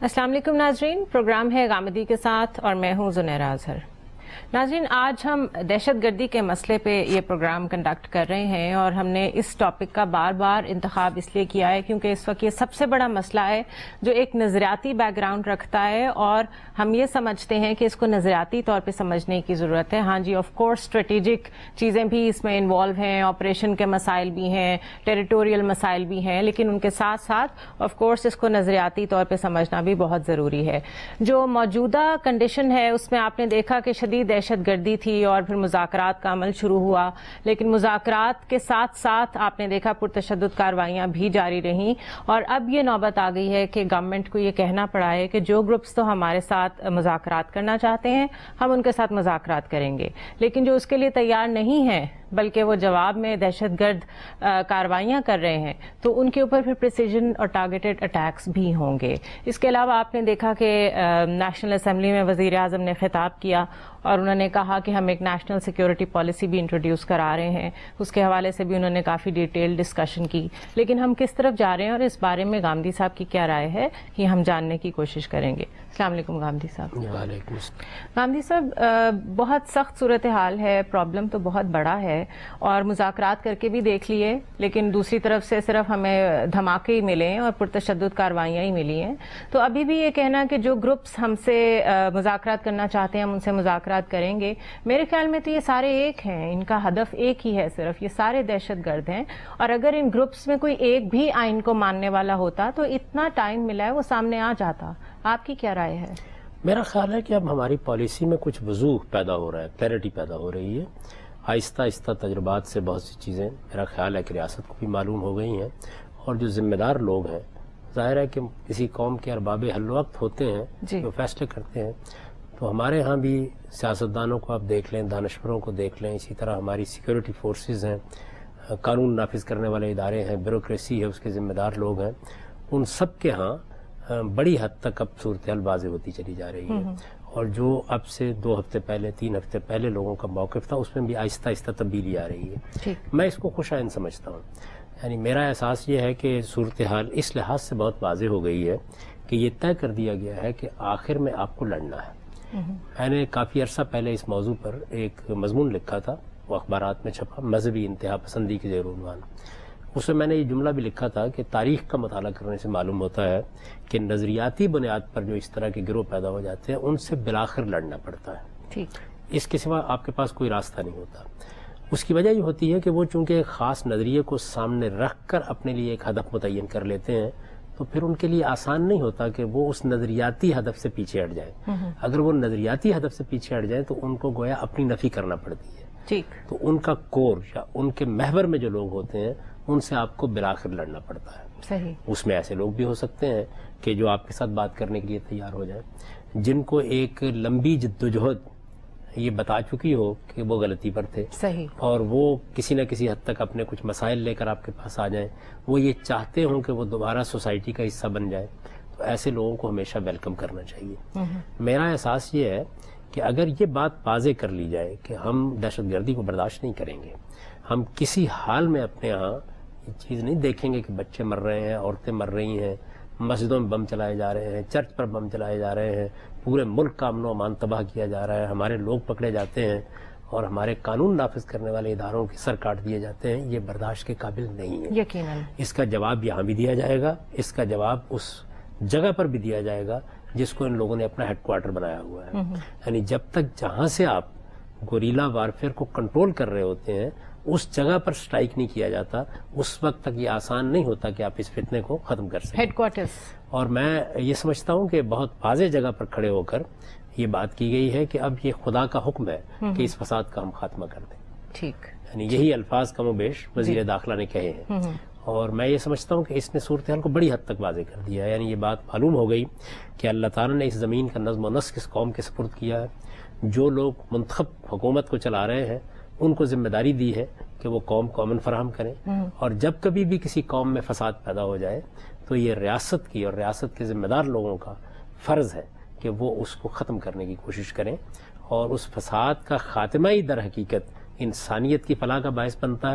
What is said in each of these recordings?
अस्सलाम वालेकुम नाजरीन, प्रोग्राम है गामदी के साथ और मैं हूँ ज़ुनैरा अज़हर। नाजरीन, आज हम दहशतगर्दी के मसले पे ये प्रोग्राम कंडक्ट कर रहे हैं और हमने इस टॉपिक का बार बार इंतखाब इसलिए किया है क्योंकि इस वक्त ये सबसे बड़ा मसला है जो एक नज़रियाती बैकग्राउंड रखता है और हम ये समझते हैं कि इसको नज़रियाती तौर पे समझने की ज़रूरत है। हाँ जी, ऑफ कोर्स स्ट्रेटेजिक चीज़ें भी इसमें इन्वॉल्व हैं, ऑपरेशन के मसाइल भी हैं, टेरिटोरियल मसाइल भी हैं, लेकिन उनके साथ साथ ऑफ कोर्स इसको नज़रियाती तौर पर समझना भी बहुत ज़रूरी है। जो मौजूदा कंडीशन है उसमें आपने देखा कि शदीद दहशतगर्दी थी और फिर मुज़ाकरात का अमल शुरू हुआ, लेकिन मुज़ाकरात के साथ साथ आपने देखा पुरतशद्दुद कार्रवाइयां भी जारी रहीं और अब ये नौबत आ गई है कि गवर्नमेंट को ये कहना पड़ा है कि जो ग्रुप्स तो हमारे साथ मुज़ाकरात करना चाहते हैं हम उनके साथ मुज़ाकरात करेंगे, लेकिन जो उसके लिए तैयार नहीं है बल्कि वो जवाब में दहशतगर्द कार्रवाइयां कर रहे हैं तो उनके ऊपर फिर प्रिसीजन और टारगेटेड अटैक्स भी होंगे। इसके अलावा आपने देखा कि नेशनल असेंबली में वज़ीर आज़म ने खिताब किया और उन्होंने कहा कि हम एक नेशनल सिक्योरिटी पॉलिसी भी इंट्रोड्यूस करा रहे हैं, उसके हवाले से भी उन्होंने काफ़ी डिटेल डिस्कशन की। लेकिन हम किस तरफ जा रहे हैं और इस बारे में गामदी साहब की क्या राय है कि हम जानने की कोशिश करेंगे। अस्सलाम वालेकुम गामदी साहब। गामदी साहब, बहुत सख्त सूरत हाल है, प्रॉब्लम तो बहुत बड़ा है और मुज़ाकरात करके भी देख लिए, लेकिन दूसरी तरफ से सिर्फ हमें धमाके ही मिले और पुरतशद्दुद कार्रवाइयाँ ही मिली हैं। तो अभी भी ये कहना कि जो ग्रुप्स हमसे मुज़ाकरात करना चाहते हैं हम उनसे मुज़ाकरात करेंगे, मेरे ख्याल में तो ये सारे एक हैं, इनका हदफ एक ही है, सिर्फ ये सारे दहशतगर्द हैं। और अगर इन ग्रुप्स में कोई एक भी आइन को मानने वाला होता तो इतना टाइम मिला है वो सामने आ जाता। आपकी क्या राय है? मेरा ख्याल है कि अब हमारी पॉलिसी में कुछ वजूह पैदा हो रहा है, क्लैरिटी पैदा हो रही है। आहिस्ता आहिस्ता तजुर्बात से बहुत सी चीज़ें मेरा ख्याल है कि रियासत को भी मालूम हो गई हैं और जो जिम्मेदार लोग हैं, ज़ाहिर है कि किसी कौम के अरबाब हल वक्त होते हैं जो फैसले करते हैं, तो हमारे यहाँ भी सियासतदानों को आप देख लें, दानश्वरों को देख लें, इसी तरह हमारी सिक्योरिटी फोर्सेस हैं, कानून नाफिज करने वाले इदारे हैं, ब्यूरोक्रेसी है, उसके ज़िम्मेदार लोग हैं, उन सब के यहाँ बड़ी हद तक अब सूरत हाल वाज़ेह होती चली जा रही है। और जो अब से 2 हफ्ते पहले 3 हफ्ते पहले लोगों का मौक़िफ़ था उसमें भी आहिस्ता आहिस्ता तब्दीली आ रही है। मैं इसको खुशाइन समझता हूँ। यानी मेरा एहसास ये है कि सूरत हाल इस लिहाज से बहुत वाज़ेह हो गई है कि ये तय कर दिया गया है कि आखिर में आपको लड़ना है। मैंने काफ़ी अरसा पहले इस मौजू पर एक मजमून लिखा था, वो अखबारात में छपा, मजहबी इंतहा पसंदी के ज़ेर-उन्वान। उसमें मैंने ये जुमला भी लिखा था कि तारीख़ का मुताला करने से मालूम होता है कि नज़रियाती बुनियाद पर जो इस तरह के गिरोह पैदा हो जाते हैं उनसे बिलाखिर लड़ना पड़ता है। ठीक, इसके सिवा आपके पास कोई रास्ता नहीं होता। उसकी वजह ये होती है कि वो चूँकि एक ख़ास नज़रिए को सामने रख कर अपने लिए एक हदफ मुतय्यन कर लेते हैं तो फिर उनके लिए आसान नहीं होता कि वो उस नज़रियाती हदफ से पीछे हट जाए। अगर वो नज़रियाती हदफ से पीछे हट जाए तो उनको गोया अपनी नफ़ी करना पड़ती है। ठीक, तो उनका कोर या उनके महवर में जो लोग होते हैं उनसे आपको बिलाखिर लड़ना पड़ता है। सही, उसमें ऐसे लोग भी हो सकते हैं कि जो आपके साथ बात करने के लिए तैयार हो जाए, जिनको एक लंबी जद्दोजहद ये बता चुकी हो कि वो गलती पर थे। सही, और वो किसी न किसी हद तक अपने कुछ मसाइल लेकर आपके पास आ जाएं, वो ये चाहते हों कि वो दोबारा सोसाइटी का हिस्सा बन जाए, तो ऐसे लोगों को हमेशा वेलकम करना चाहिए। मेरा एहसास ये है कि अगर ये बात वाज़ेह कर ली जाए कि हम दहशतगर्दी को बर्दाश्त नहीं करेंगे, हम किसी हाल में अपने यहाँ ये चीज़ नहीं देखेंगे कि बच्चे मर रहे हैं, औरतें मर रही हैं, मस्जिदों में बम चलाए जा रहे हैं, चर्च पर बम चलाए जा रहे हैं, पूरे मुल्क का अमन व अमान तबाह किया जा रहा है, हमारे लोग पकड़े जाते हैं और हमारे कानून नाफिज करने वाले इदारों के सर काट दिए जाते हैं, ये बर्दाश्त के काबिल नहीं है। यकीनन इसका जवाब यहाँ भी दिया जाएगा, इसका जवाब उस जगह पर भी दिया जाएगा जिसको इन लोगों ने अपना हेडक्वार्टर बनाया हुआ है। यानी जब तक जहाँ से आप गोरीला वारफेयर को कंट्रोल कर रहे होते हैं उस जगह पर स्ट्राइक नहीं किया जाता, उस वक्त तक ये आसान नहीं होता कि आप इस फितने को खत्म कर सकें। हेडक्वार्टर्स, और मैं ये समझता हूँ कि बहुत वाज़ेह जगह पर खड़े होकर ये बात की गई है कि अब ये खुदा का हुक्म है कि इस फसाद का हम खात्मा कर दें। ठीक, यानी यही अल्फाज कमोबेश वज़ीर दाखिला ने कहे हैं और मैं ये समझता हूँ कि इसने सूरत हाल को बड़ी हद तक वाज़ेह कर दिया है। यानी ये बात मालूम हो गई कि अल्लाह ताला ने इस ज़मीन का नज़्म व नस्क इस कौम के सुपुर्द किया है। जो लोग मुंतखब हुकूमत को चला रहे हैं उनको जिम्मेदारी दी है कि वो कौम को अमन फराहम करें और जब कभी भी किसी कौम में फसाद पैदा हो जाए तो ये रियासत की और रियासत के जिम्मेदार लोगों का फ़र्ज़ है कि वो उसको ख़त्म करने की कोशिश करें और उस फसाद का ख़ात्मा ही दर हकीकत इंसानियत की फलाह का बायस बनता है,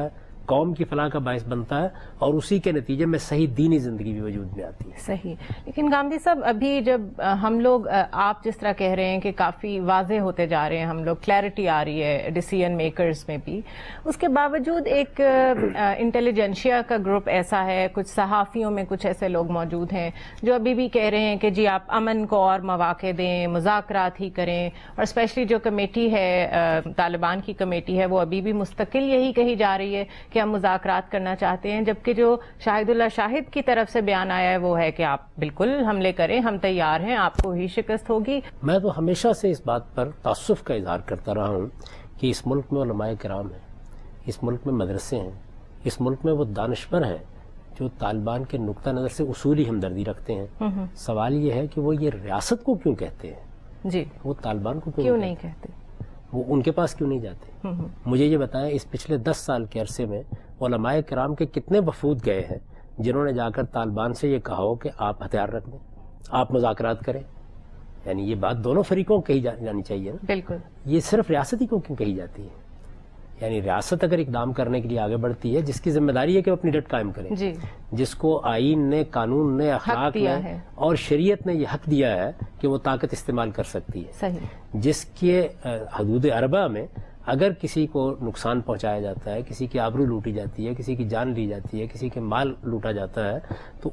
قوم کی فلاح کا باعث بنتا ہے اور اسی کے نتیجے میں صحیح دینی زندگی بھی وجود میں آتی ہے. صحیح. لیکن گامدی صاحب ابھی جب ہم لوگ آپ جس طرح کہہ رہے ہیں کہ کافی واضح ہوتے جا رہے ہیں ہم لوگ, کلیئرٹی آ رہی ہے ڈیسیژن میکرز میں بھی, اس کے باوجود ایک انٹیلیجنشیا کا گروپ ایسا ہے, کچھ صحافیوں میں کچھ ایسے لوگ موجود ہیں جو ابھی بھی کہہ رہے ہیں کہ جی آپ امن کو اور مواقع دیں, مذاکرات ہی کریں, اور اسپیشلی جو کمیٹی ہے طالبان کی کمیٹی ہے وہ ابھی بھی مستقل یہی کہی جا رہی ہے کہ ہم مذاکرات کرنا چاہتے ہیں, جبکہ جو شاہد اللہ شاہد کی طرف سے بیان آیا ہے وہ ہے کہ آپ بالکل حملے کریں, ہم تیار ہیں, آپ کو ہی شکست ہوگی. میں تو ہمیشہ سے اس بات پر تعصب کا اظہار کرتا رہا ہوں کہ اس ملک میں علماء کرام ہیں, اس ملک میں مدرسے ہیں, اس ملک میں وہ دانشور ہیں جو طالبان کے نقطہ نظر سے اصولی ہمدردی رکھتے ہیں. سوال یہ ہے کہ وہ یہ ریاست کو کیوں کہتے ہیں, جی وہ طالبان کو کیوں نہیں کہتے, وہ ان کے پاس کیوں نہیں جاتے؟ مجھے یہ بتائیں اس پچھلے 10 سال کے عرصے میں علماء کرام کے کتنے وفود گئے ہیں جنہوں نے جا کر طالبان سے یہ کہا ہو کہ آپ ہتھیار رکھ دیں, آپ مذاکرات کریں؟ یعنی یہ بات دونوں فریقوں کو کہی جانی چاہیے نا. بالکل. یہ صرف ریاستی کو کیوں کہی جاتی ہے؟ یعنی ریاست اگر اقدام کرنے کے لیے آگے بڑھتی ہے, جس کی ذمہ داری ہے کہ وہ اپنی ڈٹ قائم کریں, جی, جس کو آئین نے, قانون نے, اخلاق نے اور شریعت نے یہ حق دیا ہے کہ وہ طاقت استعمال کر سکتی ہے, صحیح, جس کے حدود اربع میں اگر کسی کو نقصان پہنچایا جاتا ہے, کسی کی آبرو لوٹی جاتی ہے, کسی کی جان لی جاتی ہے, کسی کے مال لوٹا جاتا ہے, تو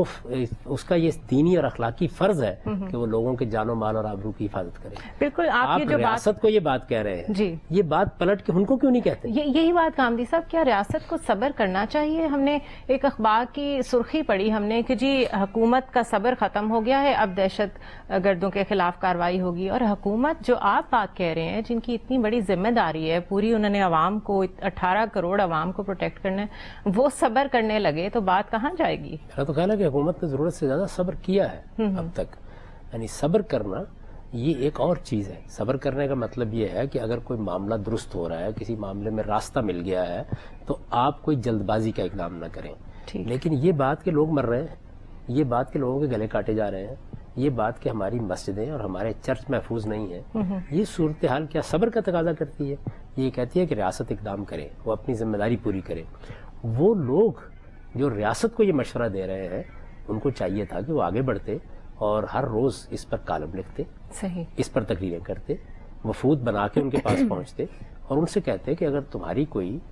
اس کا یہ دینی اور اخلاقی فرض ہے کہ وہ لوگوں کے جان و مال اور آبرو کی حفاظت کرے. بالکل. آپ یہ جو ریاست کو یہ بات کہہ رہے ہیں, جی, یہ بات پلٹ کے ان کو کیوں نہیں کہتے؟ یہی بات گامدی صاحب, کیا ریاست کو صبر کرنا چاہیے؟ ہم نے ایک اخبار کی سرخی پڑھی ہم نے کہ جی حکومت کا صبر ختم ہو گیا ہے, اب دہشت گردوں کے خلاف کارروائی ہوگی, اور حکومت جو آپ بات کہہ رہے ہیں جن کی اتنی بڑی ذمہ داری ہے, پوری انہوں نے عوام کو, 18 کروڑ عوام کو پروٹیکٹ کرنا ہے, وہ صبر کرنے لگے تو بات کہاں جائے گی؟ میرا تو خیال ہے کہ حکومت نے ضرورت سے زیادہ صبر کیا ہے اب تک. یعنی صبر کرنا یہ ایک اور چیز ہے. صبر کرنے کا مطلب یہ ہے کہ اگر کوئی معاملہ درست ہو رہا ہے, کسی معاملے میں راستہ مل گیا ہے, تو آپ کوئی جلد بازی کا اقدام نہ کریں. لیکن یہ بات کہ لوگ مر رہے ہیں, یہ بات کہ لوگوں کے گلے کاٹے جا رہے ہیں, یہ بات کہ ہماری مسجدیں اور ہمارے چرچ محفوظ نہیں ہیں, یہ صورتحال کیا صبر کا تقاضا کرتی ہے؟ یہ کہتی ہے کہ ریاست اقدام کرے, وہ اپنی ذمہ داری پوری کرے. وہ لوگ جو ریاست کو یہ مشورہ دے رہے ہیں ان کو چاہیے تھا کہ وہ آگے بڑھتے اور ہر روز اس پر کالم لکھتے, صحیح, اس پر تقریریں کرتے, وفود بنا کے ان کے پاس پہنچتے اور ان سے کہتے کہ اگر تمہاری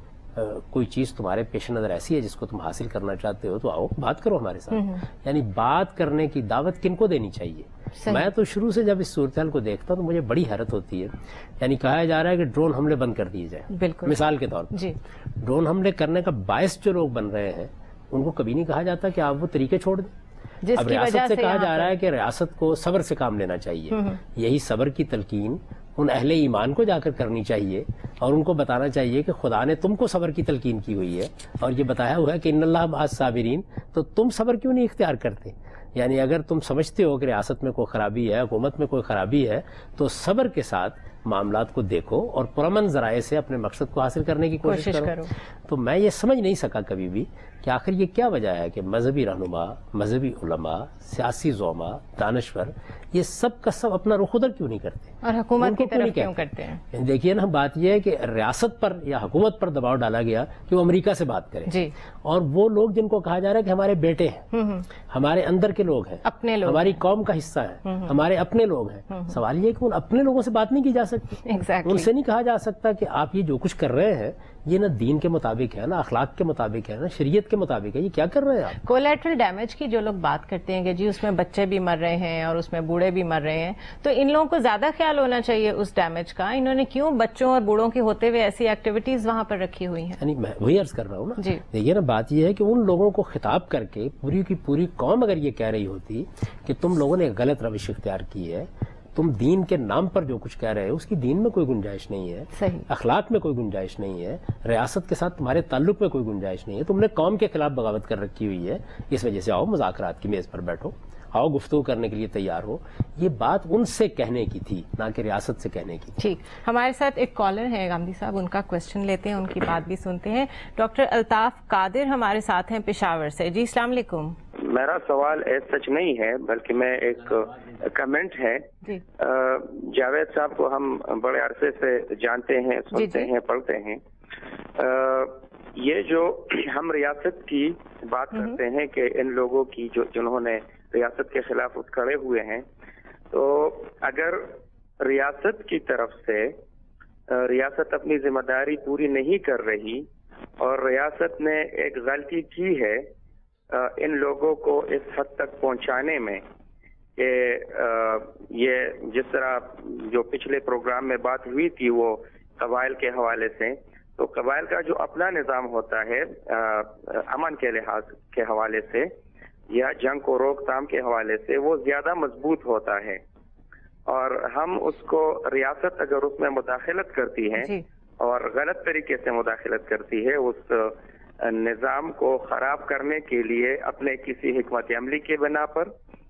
کوئی چیز تمہارے پیش نظر ایسی ہے جس کو تم حاصل کرنا چاہتے ہو تو آؤ بات کرو ہمارے ساتھ. یعنی بات کرنے کی دعوت کن کو دینی چاہیے؟ میں تو شروع سے جب اس صورتحال کو دیکھتا ہوں تو مجھے بڑی حیرت ہوتی ہے. یعنی کہا جا رہا ہے کہ ڈرون حملے بند کر دیے جائیں. بالکل, مثال کے طور پر ڈرون حملے کرنے کا باعث جو لوگ بن رہے ہیں ان کو کبھی نہیں کہا جاتا کہ آپ وہ طریقے چھوڑ دیں. اب ریاست سے کہا جا رہا ہے کہ ریاست کو صبر سے کام لینا چاہیے. یہی صبر کی تلقین ان اہل ایمان کو جا کر کرنی چاہیے اور ان کو بتانا چاہیے کہ خدا نے تم کو صبر کی تلقین کی ہوئی ہے اور یہ بتایا ہوا ہے کہ ان اللہ مع الصابرین, تو تم صبر کیوں نہیں اختیار کرتے؟ یعنی اگر تم سمجھتے ہو کہ ریاست میں کوئی خرابی ہے, حکومت میں کوئی خرابی ہے, تو صبر کے ساتھ معاملات کو دیکھو اور پرامن ذرائع سے اپنے مقصد کو حاصل کرنے کی کوشش کرو. تو میں یہ سمجھ نہیں سکا کبھی بھی کہ آخر یہ کیا وجہ ہے کہ مذہبی رہنما, مذہبی علماء, سیاسی زعماء, دانشور یہ سب کا سب اپنا رخ ادھر کیوں نہیں کرتے اور حکومت کی طرف کیوں کرتے ہیں؟ دیکھیے نا, بات یہ ہے کہ ریاست پر یا حکومت پر دباؤ ڈالا گیا کہ وہ امریکہ سے بات کرے, جی, اور وہ لوگ جن کو کہا جا رہا ہے کہ ہمارے بیٹے ہیں, ہمارے اندر کے لوگ ہیں, اپنے لوگ, ہماری قوم کا حصہ ہیں, ہمارے اپنے لوگ ہیں. سوال یہ ہے کہ ان اپنے لوگوں سے بات نہیں کی جا سکتی. ان سے نہیں کہا جا سکتا کہ آپ یہ جو کچھ کر رہے ہیں یہ نہ دین کے مطابق ہے, نہ اخلاق کے مطابق ہے, نہ شریعت کے مطابق ہے, یہ کیا کر رہے ہیں آپ؟ کولیٹرل ڈیمیج کی جو لوگ بات کرتے ہیں کہ جی اس میں بچے بھی مر رہے ہیں اور اس میں بوڑھے بھی مر رہے ہیں, تو ان لوگوں کو زیادہ خیال ہونا چاہیے اس ڈیمیج کا. انہوں نے کیوں بچوں اور بوڑھوں کے ہوتے ہوئے ایسی ایکٹیویٹیز وہاں پر رکھی ہوئی ہیں؟ یعنی میں وہی عرض کر رہا ہوں نا. جی, دیکھیے نا, بات یہ ہے کہ ان لوگوں کو خطاب کر کے پوری کی پوری قوم اگر یہ کہہ رہی ہوتی کہ تم لوگوں نے غلط روش اختیار کی ہے, تم دین کے نام پر جو کچھ کہہ رہے ہو اس کی دین میں کوئی گنجائش نہیں ہے, صحیح, اخلاق میں کوئی گنجائش نہیں ہے, ریاست کے ساتھ تمہارے تعلق میں کوئی گنجائش نہیں ہے, تم نے قوم کے خلاف بغاوت کر رکھی ہوئی ہے, اس وجہ سے آؤ مذاکرات کی میز پر بیٹھو, آؤ گفتگو کرنے کے لیے تیار ہو. یہ بات ان سے کہنے کی تھی, نہ کہ ریاست سے کہنے کی. ٹھیک, ہمارے ساتھ ایک کالر ہے گامدی صاحب, ان کا کوشچن لیتے ہیں, ان کی بات بھی سنتے ہیں. ڈاکٹر الطاف قادر ہمارے ساتھ ہیں پشاور سے. جی السلام علیکم. میرا سوال سچ نہیں ہے بلکہ میں ایک کمنٹ ہے. جاوید صاحب کو ہم بڑے عرصے سے جانتے ہیں, سنتے ہیں, پڑھتے ہیں. یہ جو ہم ریاست کی بات کرتے ہیں کہ ان لوگوں کی جنہوں نے ریاست کے خلاف اٹھ کھڑے ہوئے ہیں، تو اگر ریاست کی طرف سے ریاست اپنی ذمہ داری پوری نہیں کر رہی اور ریاست نے ایک غلطی کی ہے ان لوگوں کو اس حد تک پہنچانے میں کہ یہ جس طرح جو پچھلے پروگرام میں بات ہوئی تھی وہ قبائل کے حوالے سے، تو قبائل کا جو اپنا نظام ہوتا ہے امن کے لحاظ کے حوالے سے یا جنگ کو روک تھام کے حوالے سے، وہ زیادہ مضبوط ہوتا ہے، اور ہم اس کو ریاست اگر اس میں مداخلت کرتی ہے اور غلط طریقے سے مداخلت کرتی ہے اس نظام کو خراب کرنے کے لیے اپنے کسی حکمت عملی کے بنا پر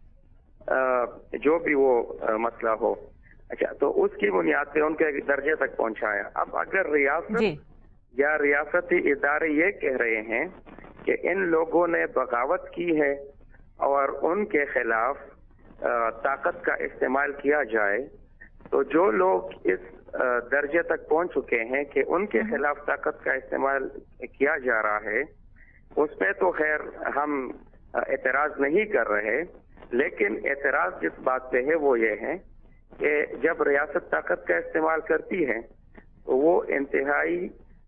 جو بھی وہ مسئلہ ہو، اچھا تو اس کی بنیاد پہ ان کے درجے تک پہنچایا۔ اب اگر ریاست یا ریاستی ادارے یہ کہہ رہے ہیں کہ ان لوگوں نے بغاوت کی ہے اور ان کے خلاف طاقت کا استعمال کیا جائے، تو جو لوگ اس درجے تک پہنچ چکے ہیں کہ ان کے خلاف طاقت کا استعمال کیا جا رہا ہے، اس پہ تو خیر ہم اعتراض نہیں کر رہے، لیکن اعتراض جس بات پہ ہے وہ یہ ہے کہ جب ریاست طاقت کا استعمال کرتی ہے تو وہ انتہائی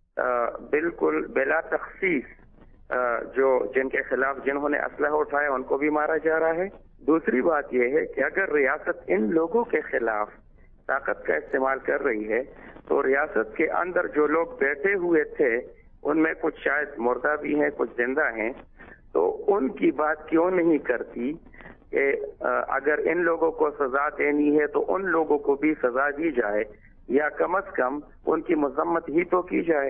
بالکل بلا تخصیص جو جن کے خلاف جنہوں نے اسلحہ اٹھایا ان کو بھی مارا جا رہا ہے۔ دوسری بات یہ ہے کہ اگر ریاست ان لوگوں کے خلاف طاقت کا استعمال کر رہی ہے تو ریاست کے اندر جو لوگ بیٹھے ہوئے تھے ان میں کچھ شاید مردہ بھی ہیں، کچھ زندہ ہیں، تو ان کی بات کیوں نہیں کرتی کہ اگر ان لوگوں کو سزا دینی ہے تو ان لوگوں کو بھی سزا دی جائے یا کم از کم ان کی مذمت ہی تو کی جائے۔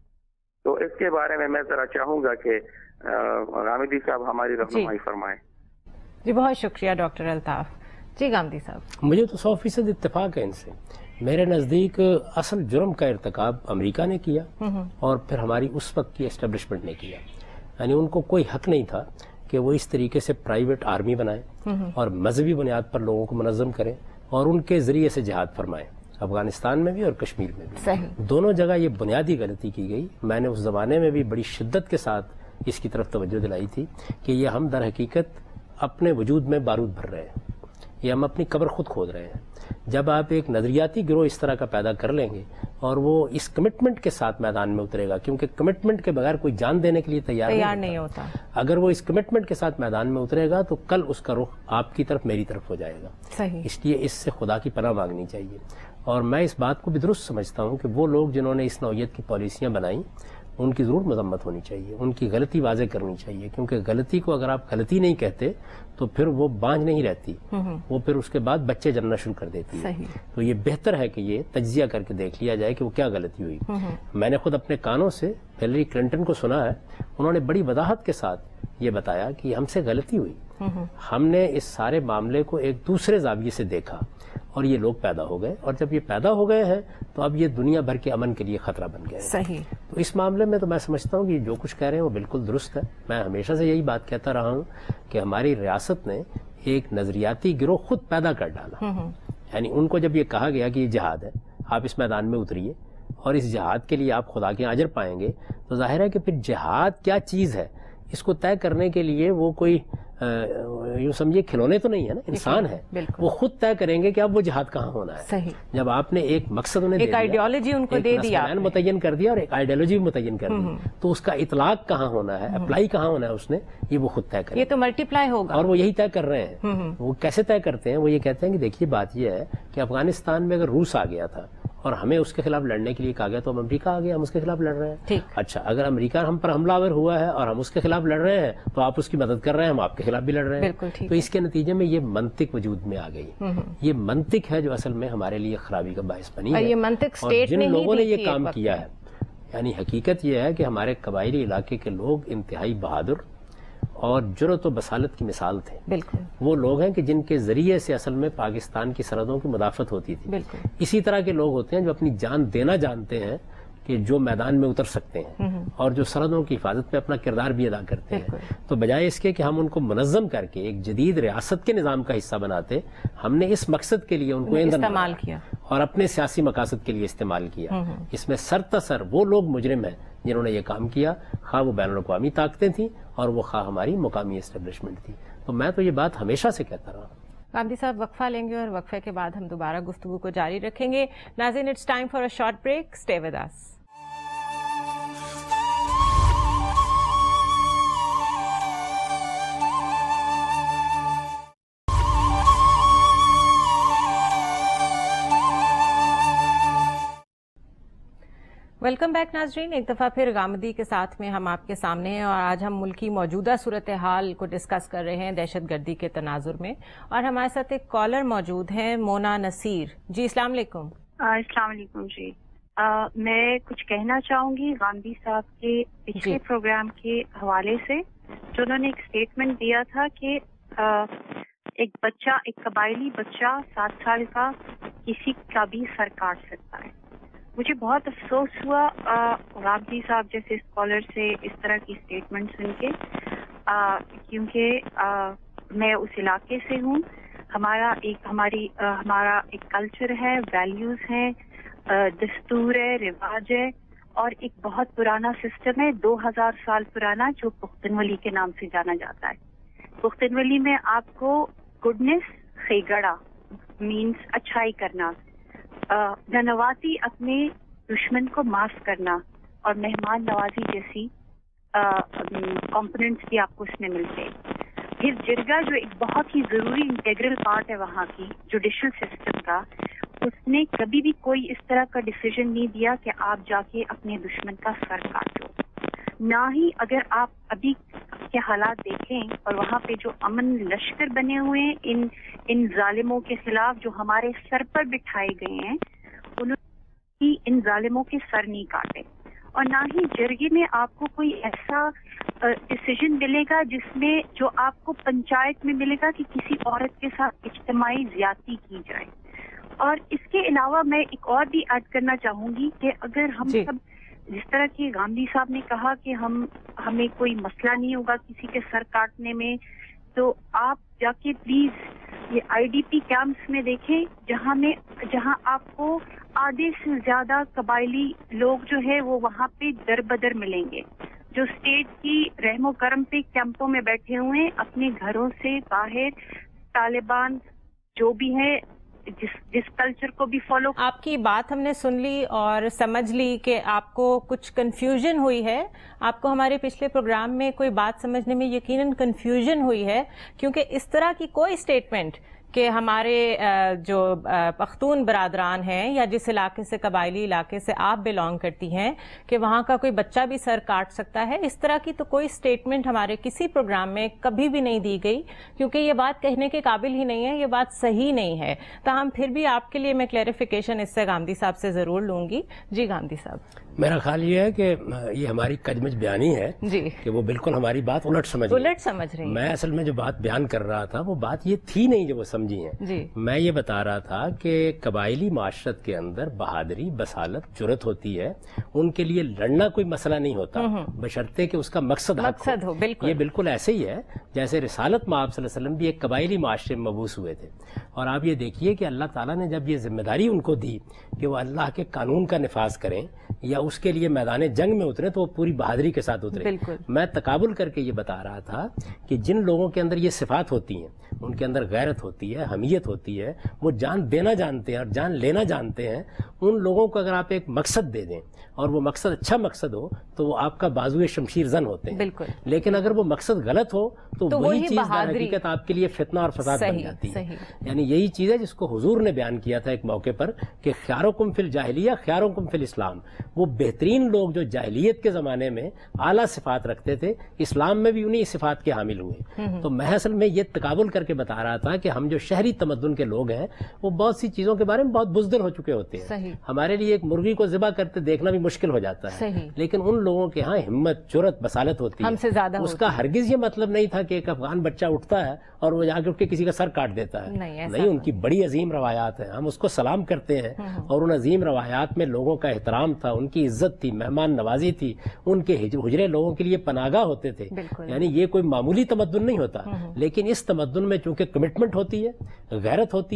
تو اس کے بارے میں ذرا چاہوں گا کہ غامدی صاحب ہماری رہنمائی فرمائیں۔ جی بہت شکریہ ڈاکٹر الطاف۔ جی غامدی صاحب۔ مجھے تو 100% اتفاق ہے ان سے۔ میرے نزدیک اصل جرم کا ارتکاب امریکہ نے کیا اور پھر ہماری اس وقت کی اسٹیبلشمنٹ نے کیا، یعنی ان کو کوئی حق نہیں تھا کہ وہ اس طریقے سے پرائیویٹ آرمی بنائیں اور مذہبی بنیاد پر لوگوں کو منظم کریں اور ان کے ذریعے سے جہاد فرمائیں، افغانستان میں بھی اور کشمیر میں بھی۔ صحیح۔ دونوں جگہ یہ بنیادی غلطی کی گئی۔ میں نے اس زمانے میں بھی بڑی شدت کے ساتھ اس کی طرف توجہ دلائی تھی کہ یہ ہم در حقیقت اپنے وجود میں بارود بھر رہے ہیں، یہ ہم اپنی قبر خود کھود رہے ہیں۔ جب آپ ایک نظریاتی گروہ اس طرح کا پیدا کر لیں گے اور وہ اس کمٹمنٹ کے ساتھ میدان میں اترے گا، کیونکہ کمٹمنٹ کے بغیر کوئی جان دینے کے لیے تیار نہیں ہوتا، اگر وہ اس کمٹمنٹ کے ساتھ میدان میں اترے گا تو کل اس کا رخ آپ کی طرف میری طرف ہو جائے گا۔ صحیح۔ اس لیے اس سے خدا کی پناہ مانگنی چاہیے، اور میں اس بات کو بھی درست سمجھتا ہوں کہ وہ لوگ جنہوں نے اس نوعیت کی پالیسیاں بنائیں ان کی ضرور مذمت ہونی چاہیے، ان کی غلطی واضح کرنی چاہیے، کیونکہ غلطی کو اگر آپ غلطی نہیں کہتے تو پھر وہ بانجھ نہیں رہتی، وہ پھر اس کے بعد بچے جننا شروع کر دیتی ہے۔ تو یہ بہتر ہے کہ یہ تجزیہ کر کے دیکھ لیا جائے کہ وہ کیا غلطی ہوئی۔ میں نے خود اپنے کانوں سے ہلری کلنٹن کو سنا ہے، انہوں نے بڑی وضاحت کے ساتھ یہ بتایا کہ ہم سے غلطی ہوئی، ہم نے اس سارے معاملے کو ایک دوسرے زاویے سے دیکھا اور یہ لوگ پیدا ہو گئے، اور جب یہ پیدا ہو گئے ہیں تو اب یہ دنیا بھر کے امن کے لیے خطرہ بن گئے۔ صحیح۔ تو اس معاملے میں تو میں سمجھتا ہوں کہ جو کچھ کہہ رہے ہیں وہ بالکل درست ہے۔ میں ہمیشہ سے یہی بات کہتا رہا ہوں کہ ہماری ریاست نے ایک نظریاتی گروہ خود پیدا کر ڈالا، یعنی ان کو جب یہ کہا گیا کہ یہ جہاد ہے، آپ اس میدان میں اتریے اور اس جہاد کے لیے آپ خدا کے اجر پائیں گے، تو ظاہر ہے کہ پھر جہاد کیا چیز ہے اس کو طے کرنے کے لیے وہ کوئی یوں سمجھے کھلونے تو نہیں ہے نا، انسان ہے، وہ خود طے کریں گے کہ اب وہ جہاد کہاں ہونا ہے۔ صحیح۔ جب آپ نے ایک مقصد انہیں ایک آئیڈیالوجی ان کو دے دیا، متعین کر دیا اور ایک آئیڈیالوجی متعین کر دی، تو اس کا اطلاق کہاں ہونا ہے، اپلائی کہاں ہونا ہے اس نے، یہ وہ خود طے کرے۔ یہ تو ملٹی پلائی ہوگا، اور وہ یہی طے کر رہے ہیں۔ وہ کیسے طے کرتے ہیں؟ وہ یہ کہتے ہیں کہ دیکھیے بات یہ ہے کہ افغانستان میں اگر روس آ گیا تھا اور ہمیں اس کے خلاف لڑنے کے لیے کہا گیا تو اب امریکہ آ گیا، ہم اس کے خلاف لڑ رہے ہیں۔ اچھا، اگر امریکہ ہم پر حملہ آور ہوا ہے اور ہم اس کے خلاف لڑ رہے ہیں تو آپ اس کی مدد کر رہے ہیں، ہم آپ کے خلاف بھی لڑ رہے ہیں۔ تو اس کے نتیجے میں یہ منطق وجود میں آ گئی۔ یہ منطق ہے جو اصل میں ہمارے لیے خرابی کا باعث بنی ہے، اور جن لوگوں نے یہ کام کیا ہے، یعنی حقیقت یہ ہے کہ ہمارے قبائلی علاقے کے لوگ انتہائی بہادر اور جرأت و بصالت کی مثال تھے۔ بالکل وہ لوگ ہیں کہ جن کے ذریعے سے اصل میں پاکستان کی سرحدوں کی مدافعت ہوتی تھی۔ بالکل اسی طرح کے لوگ ہوتے ہیں جو اپنی جان دینا جانتے ہیں کہ جو میدان میں اتر سکتے ہیں اور جو سرحدوں کی حفاظت میں اپنا کردار بھی ادا کرتے ہیں۔ تو بجائے اس کے کہ ہم ان کو منظم کر کے ایک جدید ریاست کے نظام کا حصہ بناتے، ہم نے اس مقصد کے لیے ان کو استعمال کیا اور اپنے سیاسی مقاصد کے لیے استعمال کیا. اس میں سرتاسر وہ لوگ مجرم ہیں جنہوں نے یہ کام کیا، خواہ وہ بین الاقوامی طاقتیں تھیں اور وہ خواہ ہماری مقامی اسٹیبلشمنٹ تھی. تو میں تو یہ بات ہمیشہ سے کہتا رہا. غامدی صاحب وقفہ لیں گے اور وقفے کے بعد ہم دوبارہ گفتگو کو جاری رکھیں گے. ناظرین، it's time for a short break. Stay with us. Welcome back ناظرین، ایک دفعہ پھر غامدی کے ساتھ میں ہم آپ کے سامنے ہیں اور آج ہم ملکی موجودہ صورتحال کو ڈسکس کر رہے ہیں دہشت گردی کے تناظر میں. اور ہمارے ساتھ ایک کالر موجود ہیں، مونا نصیر. جی السلام علیکم. السلام علیکم. جی میں کچھ کہنا چاہوں گی غامدی صاحب کے پچھلے پروگرام کے حوالے سے، جو انہوں نے ایک اسٹیٹمنٹ دیا تھا کہ ایک بچہ، ایک قبائلی بچہ 7 سال کا کسی کا بھی سر کاٹ سکتا ہے. مجھے بہت افسوس ہوا غامدی صاحب جیسے اسکالر سے اس طرح کی اسٹیٹمنٹ سن کے، کیونکہ میں اس علاقے سے ہوں. ہمارا ایک کلچر ہے، ویلیوز ہیں، دستور ہے، رواج ہے، اور ایک بہت پرانا سسٹم ہے 2000 سال پرانا جو پختنولی کے نام سے جانا جاتا ہے. پختنولی میں آپ کو گڈنس، خیگڑا مینس اچھائی کرنا، ننواتی اپنے دشمن کو معاف کرنا، اور مہمان نوازی جیسی کمپوننٹس بھی آپ کو اس میں ملتے ہیں. پھر جرگا جو ایک بہت ہی ضروری انٹیگرل پارٹ ہے وہاں کی جوڈیشل سسٹم کا، اس نے کبھی بھی کوئی اس طرح کا ڈیسیژن نہیں دیا کہ آپ جا کے اپنے دشمن کا سر کاٹو. نہ ہی اگر آپ ابھی کے حالات دیکھیں اور وہاں پہ جو امن لشکر بنے ہوئے ہیں ان ظالموں کے خلاف جو ہمارے سر پر بٹھائے گئے ہیں، انہوں نے ان ظالموں کے سر نہیں کاٹے. اور نہ ہی جرگے میں آپ کو کوئی ایسا ڈیسیژن ملے گا جس میں جو آپ کو پنچایت میں ملے گا کہ کسی عورت کے ساتھ اجتماعی زیادتی کی جائے. اور اس کے علاوہ میں ایک اور بھی ایڈ کرنا چاہوں گی کہ اگر ہم سب جس طرح کہ غامدی صاحب نے کہا کہ ہمیں کوئی مسئلہ نہیں ہوگا کسی کے سر کاٹنے میں، تو آپ جا کے پلیز یہ IDP کیمپس میں دیکھیں جہاں آپ کو آدھے سے زیادہ قبائلی لوگ جو ہے وہ وہاں پہ در بدر ملیں گے، جو اسٹیٹ کی رحم و کرم پہ کیمپوں میں بیٹھے ہوئے ہیں، اپنے گھروں سے باہر طالبان جو بھی ہے جس کلچر کو بھی فالو. آپ کی بات ہم نے سن لی اور سمجھ لی کہ آپ کو کچھ کنفیوژن ہوئی ہے. آپ کو ہمارے پچھلے پروگرام میں کوئی بات سمجھنے میں یقیناً کنفیوژن ہوئی ہے، کیونکہ اس طرح کی کوئی اسٹیٹمنٹ کہ ہمارے جو پختون برادران ہیں یا جس علاقے سے قبائلی علاقے سے آپ بلانگ کرتی ہیں کہ وہاں کا کوئی بچہ بھی سر کاٹ سکتا ہے، اس طرح کی تو کوئی اسٹیٹمنٹ ہمارے کسی پروگرام میں کبھی بھی نہیں دی گئی، کیونکہ یہ بات کہنے کے قابل ہی نہیں ہے، یہ بات صحیح نہیں ہے. تاہم پھر بھی آپ کے لیے میں کلیریفیکیشن اس سے غامدی صاحب سے ضرور لوں گی. جی غامدی صاحب. میرا خیال یہ ہے کہ یہ ہماری کجمج بیانی ہے کہ وہ بالکل ہماری بات الٹ سمجھ رہی. میں اصل میں جو بات بیان کر رہا تھا وہ بات یہ تھی نہیں جو وہ سمجھی ہیں. میں یہ بتا رہا تھا کہ قبائلی معاشرت کے اندر بہادری، بسالت، جرت ہوتی ہے، ان کے لیے لڑنا کوئی مسئلہ نہیں ہوتا بشرطے کہ اس کا مقصد ہو. یہ بالکل ایسے ہی ہے جیسے رسالت مآب صلی اللہ علیہ وسلم بھی ایک قبائلی معاشرے میں مبعوث ہوئے تھے. اور آپ یہ دیکھیے کہ اللہ تعالیٰ نے جب یہ ذمہ داری ان کو دی کہ وہ اللہ کے قانون کا نفاذ کریں یا اس کے لیے میدان جنگ میں اترے، تو وہ پوری بہادری کے ساتھ اترے. میں تقابل کر کے یہ بتا رہا تھا کہ جن لوگوں کے اندر یہ صفات ہوتی ہیں، ان کے اندر غیرت ہوتی ہے، حمیت ہوتی ہے، وہ جان دینا جانتے ہیں اور جان لینا جانتے ہیں، ان لوگوں کو اگر آپ ایک مقصد دے دیں اور وہ مقصد اچھا مقصد ہو تو وہ آپ کا بازوئے شمشیر زن ہوتے ہیں. لیکن اگر وہ مقصد غلط ہو تو وہی چیز در حقیقت آپ کے لیے فتنہ اور فساد بن جاتی ہے. یعنی یہی چیز ہے جس کو حضور نے بیان کیا تھا ایک موقع پر کہ خیارکم فی الجاہلیہ خیارکم فی الاسلام. وہ بہترین لوگ جو جاہلیت کے زمانے میں اعلیٰ صفات رکھتے تھے، اسلام میں بھی انہی صفات کے حامل ہوئے. تو میں اصل میں یہ تقابل کر کے بتا رہا تھا کہ ہم جو شہری تمدن کے لوگ ہیں وہ بہت سی چیزوں کے بارے میں بہت بزدل ہو چکے ہوتے ہیں. ہمارے لیے ایک مرغی کو ذبح کرتے دیکھنا بھی مشکل ہو جاتا ہے، لیکن ان لوگوں کے ہاں ہمت، جرت، بسالت ہوتی ہے. اس کا ہرگز یہ مطلب نہیں تھا کہ ایک افغان بچہ اٹھتا ہے اور وہ جا کے اٹھ کے کسی کا سر کاٹ دیتا ہے. نہیں، ان کی بڑی عظیم روایات ہیں، ہم اس کو سلام کرتے ہیں. اور ان عظیم روایات میں لوگوں کا احترام تھا، ان کی عزت تھی، مہمان نوازی تھی، ان کے حجرے لوگوں کے لیے پناہ گاہ ہوتے تھے. یعنی یہ کوئی معمولی تمدن نہیں ہوتا. لیکن اس تمدن میں چونکہ کمٹمنٹ ہوتی ہے، غیرت ہوتی ہے،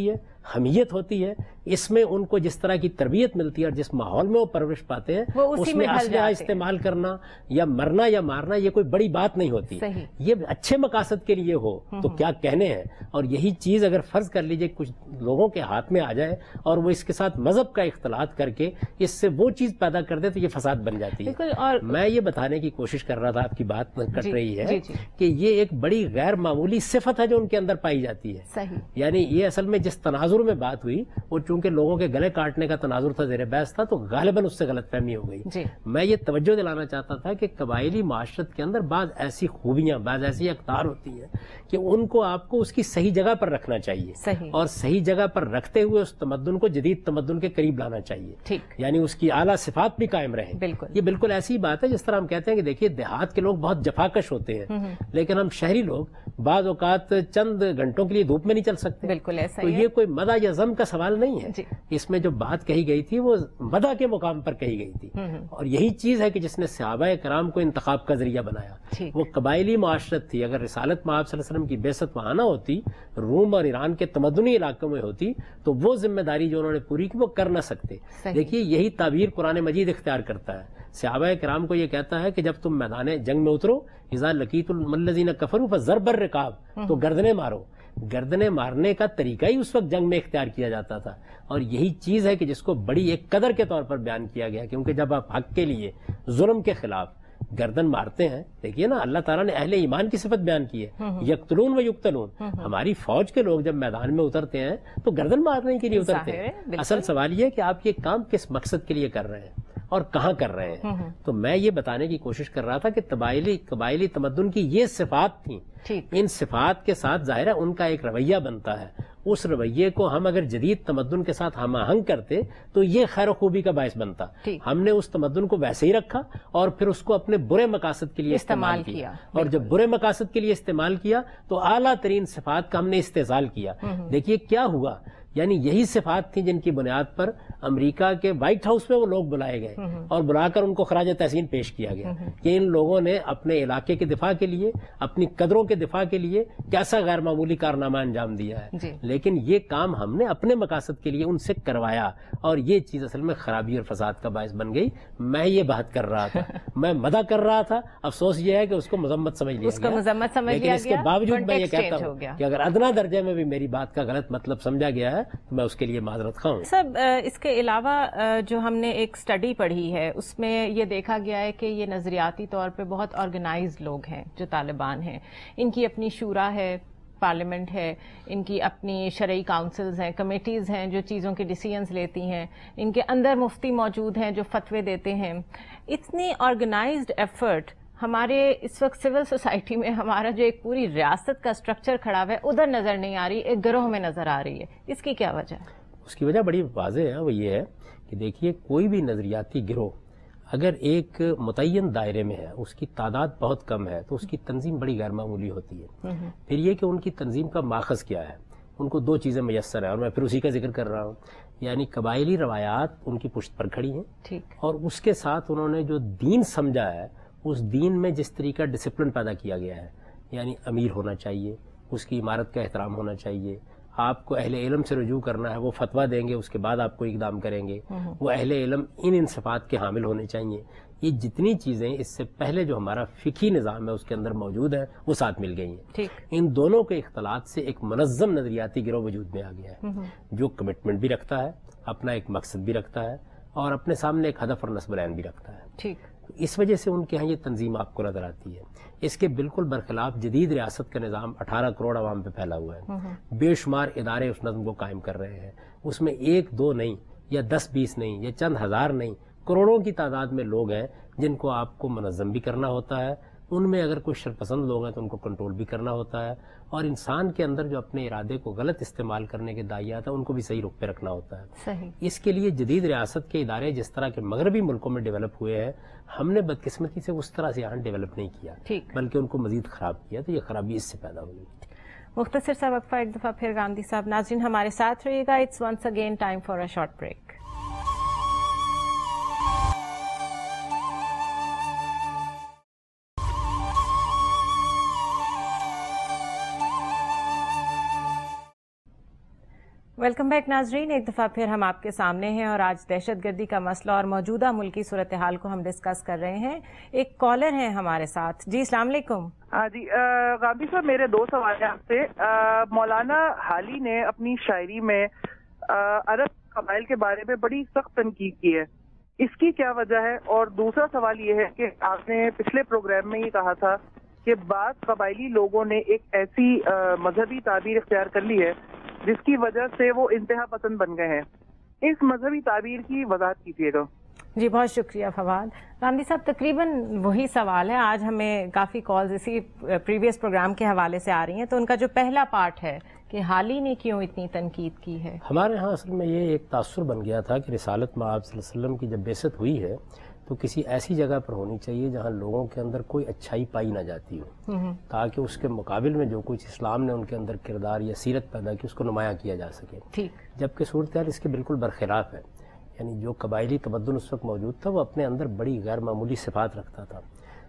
हमीयत होती है, इसमें उनको जिस तरह की तरबियत मिलती है और जिस माहौल में वो परवरिश पाते हैं उसमें असलहा इस्तेमाल करना या मरना या मारना ये कोई बड़ी बात नहीं होती। ये अच्छे मकासद के लिए हो तो क्या कहने हैं। और यही चीज अगर फर्ज कर लीजिए कुछ लोगों के हाथ में आ जाए और वो इसके साथ मजहब का इख्तलात करके इससे वो चीज पैदा कर दे तो ये फसाद बन जाती है। और मैं ये बताने की कोशिश कर रहा था, आपकी बात कट रही है कि ये एक बड़ी गैर मामूली सिफत है जो उनके अंदर पाई जाती है। यानी ये असल में जिस तनाजुर में बात हुई वो चूंकि लोगों के गले काटने का तनाजुर था, ज़ेर बहस था, तो गालिबन उससे गलतफहमी हो गई। मैं ये तवज्जो दिलाना चाहता था कि कबायली माशरत के अंदर बाज ऐसी खूबियां, बाज ऐसी अख्तार होती हैं कि उनको आपको उसकी सही जगह पर रखना चाहिए और सही जगह पर रखते हुए उस तमद्दुन को जदीद तमद्दुन के करीब लाना चाहिए, यानी उसकी आला सिफात भी कायम रहे। ये बिल्कुल ऐसी बात है जिस तरह हम कहते हैं कि देखिए देहात के लोग बहुत जफाकश होते हैं लेकिन हम शहरी लोग बाज औकात चंद घंटों के लिए धूप में नहीं चल सकते। बिल्कुल ऐसा तो ये कोई मदा या ज़म का सवाल नहीं है। इसमें जो बात कही गई थी वो मदा के मुकाम पर कही गई थी और यही चीज है कि जिसने सहाबा कराम को इंतखाब का जरिया बनाया। वो कबायली माशरत थी। अगर रिसालत में आप सल्लल्लाहु अलैहि वसल्लम की बेसत वहां ना होती, रूम और ईरान के तमद्दुनी इलाकों में होती, तो वो जिम्मेदारी जो उन्होंने पूरी की वो कर ना सकते। देखिए यही ताबीर कुरान मजीद इख्तियार करता है। सहाबा कराम को ये कहता है कि जब तुम मैदान जंग में उतरो, इज़ा लकीतुल मल्लज़ीना कफरू फज़रबर रिकाब, तो गर्दनें मारो। गर्दनें मारने का तरीका ही उस वक्त जंग में इख्तियार किया जाता था और यही चीज है कि जिसको बड़ी एक कदर के तौर पर बयान किया गया, क्योंकि जब आप हक के लिए जुल्म के खिलाफ गर्दन मारते हैं, देखिए ना अल्लाह ताला ने अहले ईमान की सिफत बयान की है, यक्तलून व युक्तलून। हमारी फौज के लोग जब मैदान में उतरते हैं तो गर्दन मारने के लिए उतरते हैं। असल सवाल ये है कि आप ये काम किस मकसद के लिए कर रहे हैं और कहां कर रहे हैं। तो मैं ये बताने की कोशिश कर रहा था कि कबायली तमद्दुन की ये सिफात थी। इन सिफात के साथ जाहिर है उनका एक रवैया बनता है। उस रवैये को हम अगर जदीद तमद्दुन के साथ हम आहंग करते तो ये खैर खूबी का बायस बनता। हमने उस तमद्दुन को वैसे ही रखा और फिर उसको अपने बुरे मकासद के लिए इस्तेमाल किया और जब बुरे मकासद के लिए इस्तेमाल किया तो आला तरीन सिफात का हमने इस्तेजाल किया। देखिए क्या हुआ, यानी यही सिफात थी जिनकी बुनियाद पर अमेरिका के व्हाइट हाउस में वो लोग बुलाए गए और बुलाकर उनको खराज तहसीन पेश किया गया कि इन लोगों ने अपने इलाके के दिफा के लिए, अपनी कदरों के दिफा के लिए कैसा गैर मामूली कारनामा अंजाम दिया है। लेकिन ये काम हमने अपने मकासद के लिए उनसे करवाया और ये चीज असल में खराबी और फसाद का बायस बन गई। मैं ये बात कर रहा था, मैं मदा कर रहा था। अफसोस ये है कि उसको मजम्मत समझ लिया गया, लेकिन इसके बावजूद मैं ये कहता हूँ कि अगर अदना दर्जे में भी मेरी बात का गलत मतलब समझा गया है तो मैं उसके लिए माजरत खाऊं। सब इसके अलावा जो हमने एक स्टडी पढ़ी है उसमें ये देखा गया है कि ये नजरियाती तौर पे बहुत ऑर्गेनाइज्ड लोग हैं जो तालिबान हैं। इनकी अपनी शूरा है, पार्लियामेंट है, इनकी अपनी शरई काउंसिल्स हैं, कमेटीज़ हैं जो चीज़ों के डिसीजंस लेती हैं, इनके अंदर मुफ्ती मौजूद हैं जो फतवे देते हैं। इतनी ऑर्गेनाइज्ड एफर्ट हमारे इस वक्त सिविल सोसाइटी में हमारा जो एक पूरी रियासत का स्ट्रक्चर खड़ा हुआ है उधर नजर नहीं आ रही, एक गिरोह में नजर आ रही है। इसकी क्या वजह है? उसकी वजह बड़ी वाज़ेह है, वो ये है कि देखिए कोई भी नजरियाती गिरोह अगर एक मुतय्यन दायरे में है, उसकी तादाद बहुत कम है, तो उसकी तंजीम बड़ी गैर मामूली होती है। फिर ये कि उनकी तंजीम का माखज़ क्या है, उनको दो चीज़ें मैसर है और मैं फिर उसी का जिक्र कर रहा हूँ। यानी कबायली रवायात उनकी पुश्त पर खड़ी हैं और उसके साथ उन्होंने जो दीन समझा है उस दीन में जिस तरीका डिसिप्लिन पैदा किया गया है, यानी अमीर होना चाहिए, उसकी इमारत का एहतराम होना चाहिए, आपको अहले इल्म से रुजू करना है, वो फतवा देंगे उसके बाद आपको इक़दाम करेंगे, वो अहले इल्म इन सिफात के हामिल होने चाहिए। ये जितनी चीज़ें इससे पहले जो हमारा फ़िकी निज़ाम है उसके अंदर मौजूद है वो साथ मिल गई हैं। इन दोनों के इख्तलात से एक मुनज़्ज़म नज़रियाती गिरोह वजूद में आ गया है जो कमिटमेंट भी रखता है, अपना एक मकसद भी रखता है और अपने सामने एक हदफ और नस्ब-ए-ऐन भी रखता है। इस वजह से उनके यहाँ ये तंजीम आपको नजर आती है। इसके बिल्कुल बरखिलाफ जदीद रियासत का निज़ाम 18 करोड़ आवाम पे फैला हुआ है। बेशुमार इदारे उस नज़्म को कायम कर रहे हैं। उसमें एक दो नहीं या 10-20 नहीं या चंद हज़ार नहीं, करोड़ों की तादाद में लोग हैं जिनको आपको मुनज़्ज़म भी करना होता है। उनमें अगर कोई शरपसंद लोग हैं तो उनको कंट्रोल भी करना होता है और इंसान के अंदर जो अपने इरादे को गलत इस्तेमाल करने के दायियात है उनको भी सही रुख पे रखना होता है। इसके लिए जदीद रियासत के इदारे जिस तरह के मगरबी मुल्कों में डेवलप हुए हैं, हमने बदकिस्मती से उस तरह से यहाँ डेवलप नहीं किया, बल्कि उनको मजीद खराब किया। तो ये खराबी इससे पैदा हुई। मुख्तसर सा वक्फा एक दफा फिर गांधी साहब। नाज़रीन हमारे साथ रहिएगा। It's once again time for a short break. Welcome back नाजरीन, एक दफ़ा फिर हम आपके सामने हैं और आज दहशत गर्दी का मसला और मौजूदा मुल्की सूरत हाल को हम डिस्कस कर रहे हैं। एक कॉलर हैं हमारे साथ। जी अस्सलाम वालेकुम। हाँ जी, गांधी साहब मेरे दो सवाल हैं आपसे। मौलाना हाली ने अपनी शायरी में अरब कबाइल के बारे में बड़ी सख्त तनकीद की है, इसकी क्या वजह है? और दूसरा सवाल ये है कि आपने पिछले प्रोग्राम में ये कहा था कि बाद कबाइली लोगों ने एक ऐसी मजहबी ताबीर इख्तियार कर ली है जिसकी वजह से वो इंतहा पसंद बन गए हैं। इस मजहबी ताबीर की वजाहत कीजिएगा। जी बहुत शुक्रिया फवाद। गांधी साहब तकरीबन वही सवाल है। आज हमें काफ़ी कॉल्स इसी प्रीवियस प्रोग्राम के हवाले से आ रही हैं, तो उनका जो पहला पार्ट है कि हाली ने क्यों इतनी तनकीद की है। हमारे यहाँ असल में ये एक तासुर बन गया था कि रिसालत में आप सल्लल्लाहु अलैहि वसल्लम की जब बेइज्जत हुई है तो किसी ऐसी जगह पर होनी चाहिए जहाँ लोगों के अंदर कोई अच्छाई पाई ना जाती हो, ताकि उसके मुकाबिल में जो कुछ इस्लाम ने उनके अंदर किरदार या सीरत पैदा की उसको नुमाया किया जा सके। ठीक। जबकि सूरत हाल इसके बिल्कुल बरखिलाफ है। यानी जो कबायली तमद्दुन उस वक्त मौजूद था वो अपने अंदर बड़ी गैर मामूली सिफात रखता था।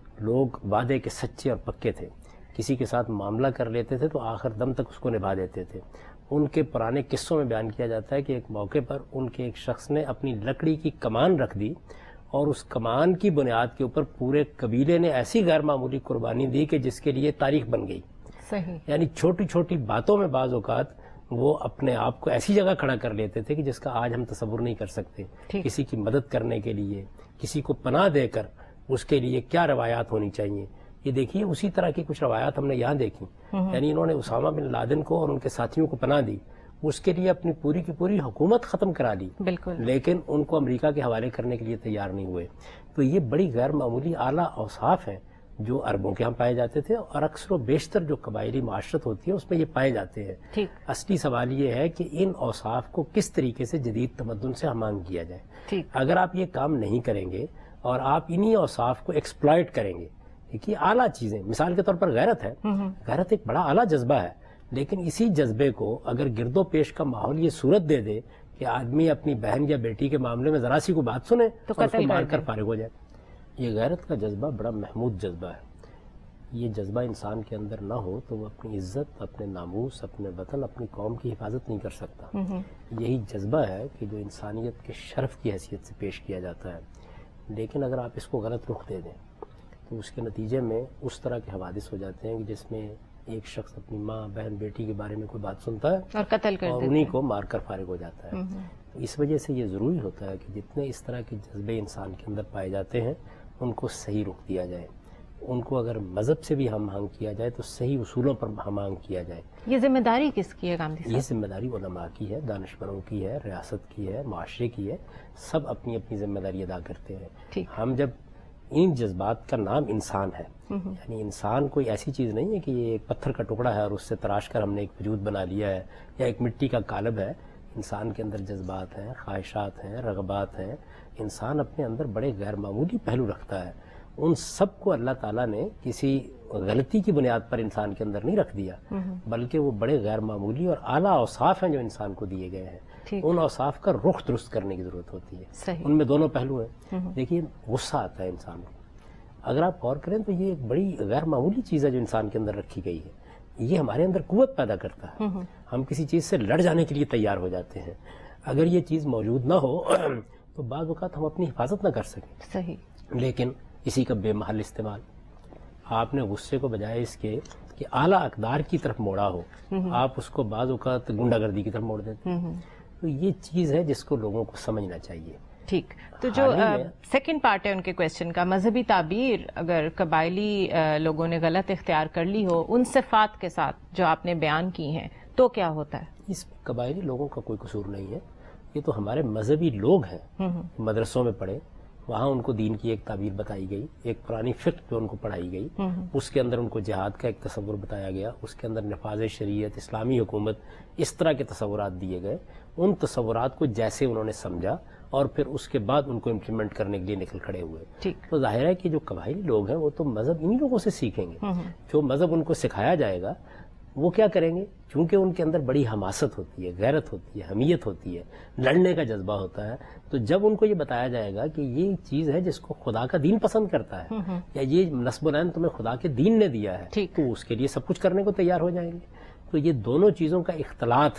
लोग वादे के सच्चे और पक्के थे, किसी के साथ मामला कर लेते थे तो आखिर दम तक उसको निभा देते थे। उनके पुराने किस्सों में बयान किया जाता है कि एक मौके पर उनके एक शख्स ने अपनी लकड़ी की कमान रख दी और उस कमान की बुनियाद के ऊपर पूरे कबीले ने ऐसी गैर मामूली कुर्बानी दी कि जिसके लिए तारीख बन गई। सही। यानी छोटी छोटी बातों में बाज औकात वो अपने आप को ऐसी जगह खड़ा कर लेते थे कि जिसका आज हम तसव्वुर नहीं कर सकते। किसी की मदद करने के लिए, किसी को पनाह देकर उसके लिए क्या रवायात होनी चाहिए, ये देखिए उसी तरह की कुछ रवायात हमने यहाँ देखी। यानी इन्होंने उसामा बिन लादेन को और उनके साथियों को पनाह दी, उसके लिए अपनी पूरी की पूरी हुकूमत खत्म करा ली, बिल्कुल, लेकिन उनको अमेरिका के हवाले करने के लिए तैयार नहीं हुए। तो ये बड़ी गैर मामूली आला औसाफ हैं जो अरबों के यहाँ पाए जाते थे और अक्सर बेशतर जो कबायली माशरत होती है उसमें ये पाए जाते हैं। ठीक। असली सवाल ये है कि इन औसाफ को किस तरीके से जदीद तमद्दुन से हमांग किया जाए। ठीक। अगर आप ये काम नहीं करेंगे और आप इन्हीं औसाफ को एक्सप्लॉइट करेंगे, देखिए आला चीजें, मिसाल के तौर पर गैरत है, गैरत एक बड़ा आला जज्बा है, लेकिन इसी जज्बे को अगर गिरदो पेश का माहौल ये सूरत दे दे कि आदमी अपनी बहन या बेटी के मामले में जरा सी को बात सुने तो उसको मारकर फारिग हो जाए। ये गैरत का जज्बा बड़ा महमूद जज्बा है। ये जज्बा इंसान के अंदर ना हो तो वो अपनी इज्जत, अपने नामूस, अपने वतन, अपनी कौम की हिफाजत नहीं कर सकता। यही जज्बा है कि जो इंसानियत के शर्फ की हैसियत से पेश किया जाता है। लेकिन अगर आप इसको गलत रुख दे दें तो उसके नतीजे में उस तरह के हवादिस हो जाते हैं कि जिसमें एक शख्स अपनी माँ, बहन, बेटी के बारे में कोई बात सुनता है और कत्ल कर और उन्हीं को मारकर फारिग हो जाता है। तो इस वजह से ये ज़रूरी होता है कि जितने इस तरह के जज्बे इंसान के अंदर पाए जाते हैं उनको सही रुख दिया जाए। उनको अगर मजहब से भी हम आंग किया जाए तो सही उसूलों पर हम आंग किया जाए। ये जिम्मेदारी किसकी है गांधी साहब? ये जिम्मेदारी उलमा की है, दानिशवरों की है, रियासत की है, माशरे की है। सब अपनी अपनी जिम्मेदारी अदा करते हैं। हम जब इन जज्बात का नाम इंसान है, यानी इंसान कोई ऐसी चीज़ नहीं है कि ये एक पत्थर का टुकड़ा है और उससे तराश कर हमने एक वजूद बना लिया है या एक मिट्टी का कालब है। इंसान के अंदर जज्बात हैं, ख्वाहिशात हैं, रग़बात हैं। इंसान अपने अंदर बड़े गैर मामूली पहलू रखता है। उन सब को अल्लाह ताला ने किसी गलती की बुनियाद पर इंसान के अंदर नहीं रख दिया, बल्कि वो बड़े गैर मामूली और आला औसाफ हैं जो इंसान को दिए गए हैं। उन औसाफ का रुख दुरुस्त करने की जरूरत होती है। उनमें दोनों पहलू हैं। देखिए गुस्सा आता है इंसान को, अगर आप गौर करें तो ये एक बड़ी गैर मामूली चीज़ है जो इंसान के अंदर रखी गई है। ये हमारे अंदर कुव्वत पैदा करता है। हम किसी चीज़ से लड़ जाने के लिए तैयार हो जाते हैं। अगर ये चीज़ मौजूद ना हो तो बाद वक़्त हम अपनी हिफाजत ना कर सकें। सही। लेकिन इसी का बेमहल इस्तेमाल, आपने गुस्से को बजाय इसके कि आला अकदार की तरफ मोड़ा हो, आप उसको बाद वक़्त गुंडागर्दी की तरफ मोड़ देते हैं। तो ये चीज़ है जिसको लोगों को समझना चाहिए। ठीक। तो जो सेकंड पार्ट है उनके क्वेश्चन का, मजहबी ताबीर अगर कबायली लोगों ने गलत इख्तियार कर ली हो उन सिफात के साथ जो आपने बयान की हैं तो क्या होता है? इस कबायली लोगों का कोई कसूर नहीं है। ये तो हमारे मजहबी लोग हैं, मदरसों में पढ़े, वहाँ उनको दीन की एक ताबीर बताई गई, एक पुरानी फिक्र जो उनको पढ़ाई गई, उसके अंदर उनको जिहाद का एक तस्वुर बताया गया, उसके अंदर नफाज शरीयत, इस्लामी हुकूमत, इस तरह के तस्वुरात दिए गए। उन तस्वुरात को जैसे उन्होंने समझा और फिर उसके बाद उनको इम्प्लीमेंट करने के लिए निकल खड़े हुए। तो जाहिर है कि जो कबायली लोग हैं वो तो मजहब इन्हीं लोगों से सीखेंगे। जो मजहब उनको सिखाया जाएगा वो क्या करेंगे, क्योंकि उनके अंदर बड़ी हमासत होती है, गैरत होती है, हमीयत होती है, लड़ने का जज्बा होता है। तो जब उनको ये बताया जाएगा कि ये चीज़ है जिसको खुदा का दीन पसंद करता है या ये नस्ब-ओ-नैन तुम्हें खुदा के दीन ने दिया है, तो उसके लिए सब कुछ करने को तैयार हो जाएंगे। तो ये दोनों चीज़ों का इख्तलात है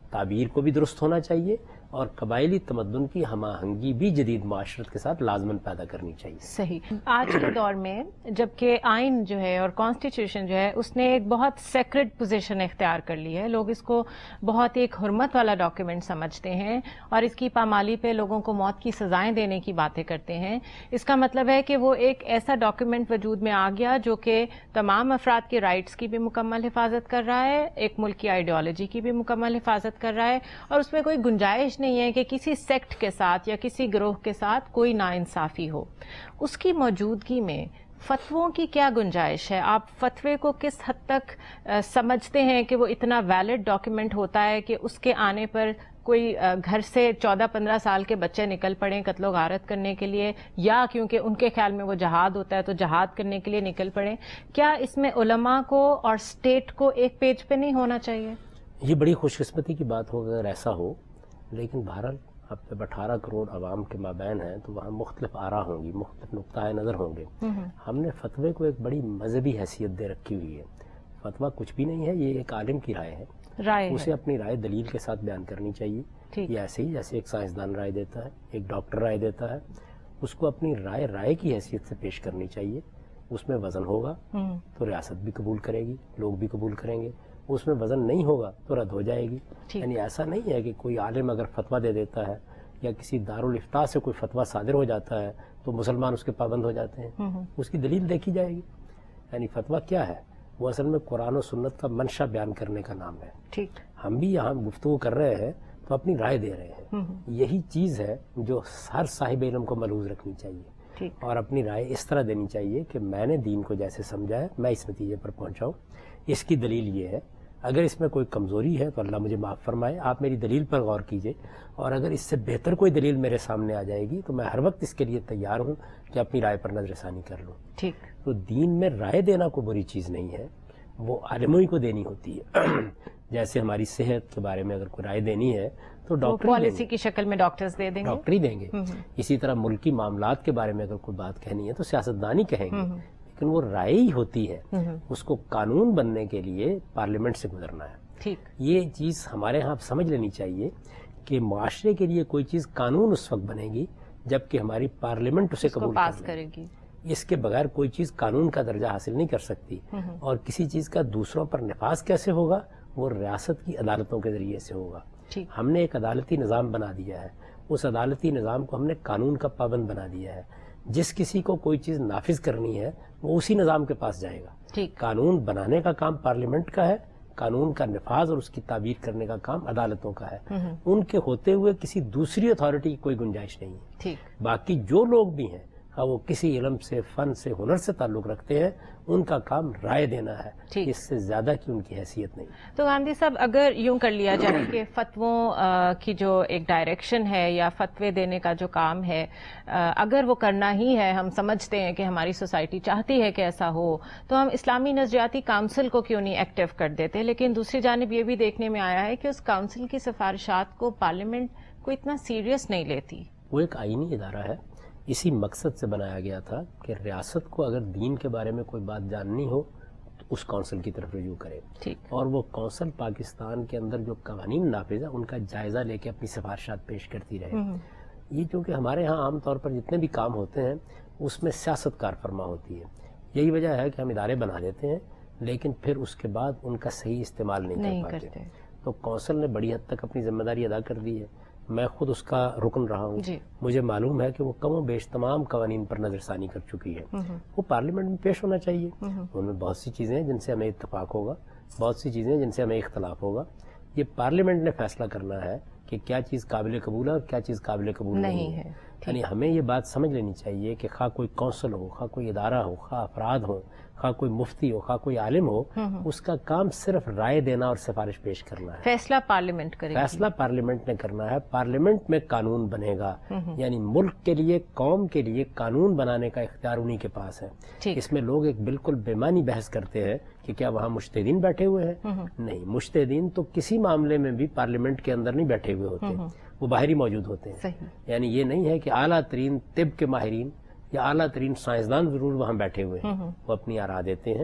تعبیر کو بھی درست ہونا چاہیے اور قبائلی تمدن کی ہم آہنگی بھی جدید معاشرت کے ساتھ لازماً پیدا کرنی چاہیے. صحیح. آج کے دور میں جبکہ آئین جو ہے اور کانسٹیٹیوشن جو ہے اس نے ایک بہت سیکرڈ پوزیشن اختیار کر لی ہے, لوگ اس کو بہت ایک حرمت والا ڈاکیومنٹ سمجھتے ہیں اور اس کی پامالی پہ لوگوں کو موت کی سزائیں دینے کی باتیں کرتے ہیں. اس کا مطلب ہے کہ وہ ایک ایسا ڈاکیومنٹ وجود میں آ گیا جو کہ تمام افراد کے رائٹس کی بھی مکمل حفاظت کر رہا ہے, ایک ملک کی آئیڈیالوجی کی بھی مکمل حفاظت کر رہا ہے, اور اس میں کوئی گنجائش نہیں ہے کہ کسی سیکٹ کے ساتھ یا کسی گروہ کے ساتھ کوئی ناانصافی ہو. اس کی موجودگی میں فتووں کی کیا گنجائش ہے؟ آپ فتوے کو کس حد تک سمجھتے ہیں کہ وہ اتنا ویلڈ ڈاکیومنٹ ہوتا ہے کہ اس کے آنے پر کوئی گھر سے 14-15 سال کے بچے نکل پڑیں قتل و غارت کرنے کے لیے, یا کیونکہ ان کے خیال میں وہ جہاد ہوتا ہے تو جہاد کرنے کے لیے نکل پڑیں؟ کیا اس میں علماء کو اور اسٹیٹ کو ایک پیج پہ نہیں ہونا چاہیے؟ یہ بڑی خوش قسمتی کی بات ہو اگر ایسا ہو, لیکن بہرحال اب جب 18 کروڑ عوام کے مابین ہیں تو وہاں مختلف آراء ہوں گی, مختلف نقطۂ نظر ہوں گے. ہم نے فتوے کو ایک بڑی مذہبی حیثیت دے رکھی ہوئی ہے. فتویٰ کچھ بھی نہیں ہے, یہ ایک عالم کی رائے ہے, اسے اپنی رائے دلیل کے ساتھ بیان کرنی چاہیے. یہ ایسے ہی جیسے ایک سائنسدان رائے دیتا ہے, ایک ڈاکٹر رائے دیتا ہے, اس کو اپنی رائے کی حیثیت سے پیش کرنی چاہیے. اس میں وزن ہوگا تو ریاست بھی قبول کرے گی, لوگ بھی قبول کریں گے. اس میں وزن نہیں ہوگا تو رد ہو جائے گی. یعنی ایسا نہیں ہے کہ کوئی عالم اگر فتویٰ دے دیتا ہے یا کسی دارالافتاء سے کوئی فتویٰ صادر ہو جاتا ہے تو مسلمان اس کے پابند ہو جاتے ہیں. اس کی دلیل دیکھی جائے گی. یعنی فتویٰ کیا ہے؟ وہ اصل میں قرآن و سنت کا منشا بیان کرنے کا نام ہے. ہم بھی یہاں گفتگو کر رہے ہیں تو اپنی رائے دے رہے ہیں. یہی چیز ہے جو ہر صاحب علم کو ملحوظ رکھنی چاہیے اور اپنی رائے اس طرح دینی چاہیے کہ میں نے دین کو جیسے سمجھا ہے میں اس نتیجے پر پہنچا ہوں. اس کی دلیل یہ ہے, اگر اس میں کوئی کمزوری ہے تو اللہ مجھے معاف فرمائے, آپ میری دلیل پر غور کیجئے, اور اگر اس سے بہتر کوئی دلیل میرے سامنے آ جائے گی تو میں ہر وقت اس کے لیے تیار ہوں کہ اپنی رائے پر نظر ثانی کر لوں. تو دین میں رائے دینا کوئی بری چیز نہیں ہے, وہ عالموں ہی کو دینی ہوتی ہے. جیسے ہماری صحت کے بارے میں اگر کوئی رائے دینی ہے تو ڈاکٹر پالیسی کی شکل میں ڈاکٹرز دے دیں گے, ڈاکٹر ہی دیں گے. اسی طرح ملکی معاملات کے بارے میں اگر کوئی بات کہنی ہے تو سیاستدان ہی کہیں گے, لیکن وہ رائے ہی ہوتی ہے. اس کو قانون بننے کے لیے پارلیمنٹ سے گزرنا ہے. یہ چیز ہمارے ہاں سمجھ لینی چاہیے کہ معاشرے کے لیے کوئی چیز قانون اس وقت بنے گی جبکہ ہماری پارلیمنٹ اسے قبول پاس کرے گی. اس کے بغیر کوئی چیز قانون کا درجہ حاصل نہیں کر سکتی. اور کسی چیز کا دوسروں پر نفاذ کیسے ہوگا؟ وہ ریاست کی عدالتوں کے ذریعے سے ہوگا. ہم نے ایک عدالتی نظام بنا دیا ہے, اس عدالتی نظام کو ہم نے قانون کا پابند بنا دیا ہے. جس کسی کو کوئی چیز نافذ کرنی ہے وہ اسی نظام کے پاس جائے گا. قانون بنانے کا کام پارلیمنٹ کا ہے, قانون کا نفاذ اور اس کی تعبیر کرنے کا کام عدالتوں کا ہے. ان کے ہوتے ہوئے کسی دوسری اتھارٹی کی کوئی گنجائش نہیں ہے. باقی جو لوگ بھی ہیں, وہ کسی علم سے, فن سے, ہنر سے تعلق رکھتے ہیں, ان کا کام رائے دینا ہے. اس سے زیادہ کی ان کی حیثیت نہیں. تو گاندھی صاحب, اگر یوں کر لیا جائے کہ فتووں کی جو ایک ڈائریکشن ہے یا فتوے دینے کا جو کام ہے, اگر وہ کرنا ہی ہے, ہم سمجھتے ہیں کہ ہماری سوسائٹی چاہتی ہے کہ ایسا ہو, تو ہم اسلامی نظریاتی کونسل کو کیوں نہیں ایکٹیو کر دیتے؟ لیکن دوسری جانب یہ بھی دیکھنے میں آیا ہے کہ اس کونسل کی سفارشات کو پارلیمنٹ کو اتنا سیریس نہیں لیتی. وہ ایک آئینی ادارہ ہے, اسی مقصد سے بنایا گیا تھا کہ ریاست کو اگر دین کے بارے میں کوئی بات جاننی ہو تو اس کونسل کی طرف رجوع کرے. اور وہ کونسل پاکستان کے اندر جو قوانین نافذ ہیں ان کا جائزہ لے کے اپنی سفارشات پیش کرتی رہے. یہ چونکہ ہمارے ہاں عام طور پر جتنے بھی کام ہوتے ہیں اس میں سیاست کار فرما ہوتی ہے. یہی وجہ ہے کہ ہم ادارے بنا دیتے ہیں لیکن پھر اس کے بعد ان کا صحیح استعمال نہیں کر پاتے. تو کونسل نے بڑی حد تک اپنی ذمہ داری ادا کر دی ہے. میں خود اس کا رکن رہا ہوں. مجھے معلوم ہے کہ وہ کم و بیش تمام قوانین پر نظر ثانی کر چکی ہے. وہ پارلیمنٹ میں پیش ہونا چاہیے. ان میں بہت سی چیزیں ہیں جن سے ہمیں اتفاق ہوگا, بہت سی چیزیں جن سے ہمیں اختلاف ہوگا. یہ پارلیمنٹ نے فیصلہ کرنا ہے کہ کیا چیز قابل قبول ہے اور کیا چیز قابل قبول نہیں ہے. یعنی ہمیں یہ بات سمجھ لینی چاہیے کہ خواہ کوئی کونسل ہو, خواہ کوئی ادارہ ہو, خواہ افراد ہو, خواہ کوئی مفتی ہو, خواہ کوئی عالم ہو, اس کا کام صرف رائے دینا اور سفارش پیش کرنا ہے. فیصلہ پارلیمنٹ کرے گی. فیصلہ پارلیمنٹ نے کرنا ہے. پارلیمنٹ میں قانون بنے گا. یعنی ملک کے لیے, قوم کے لیے قانون بنانے کا اختیار انہی کے پاس ہے. اس میں لوگ ایک بالکل بے معنی بحث کرتے ہیں کہ کیا وہاں مجتہدین بیٹھے ہوئے ہیں. نہیں, مجتہدین تو کسی معاملے میں بھی پارلیمنٹ کے اندر نہیں بیٹھے ہوئے ہوتے, وہ باہر ہی موجود ہوتے ہیں. یعنی یہ نہیں ہے کہ اعلیٰ ترین طب کے ماہرین یا اعلیٰ ترین سائنسدان ضرور وہاں بیٹھے ہوئے ہیں, وہ اپنی آراء دیتے ہیں.